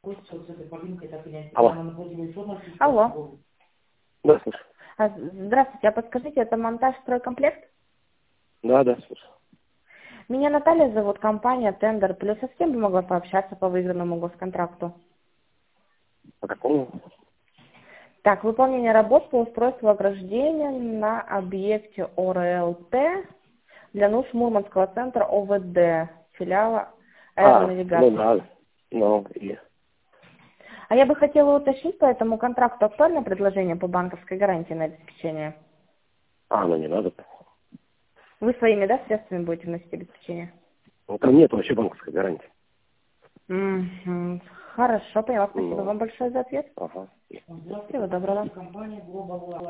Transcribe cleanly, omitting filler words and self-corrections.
Алло. Алло. Да, слушай. Здравствуйте, а подскажите, это монтаж стройкомплект? Да, слушай. Меня Наталья зовут, компания Тендер Плюс. А с кем бы могла пообщаться по выигранному госконтракту? По какому? Так, выполнение работ по устройству ограждения на объекте ОРЛТ для нужд Мурманского центра ОВД, филиала Ну Аэронавигации. да. Ну, и... А я бы хотела уточнить по этому контракту актуальное предложение по банковской гарантии на обеспечение. Ну не надо. Вы своими, да, средствами будете вносить обеспечение? Ну, там нет вообще банковской гарантии. Мгм. Хорошо, поняла. Спасибо Ну, вам большое за ответ. ага. Всего доброго.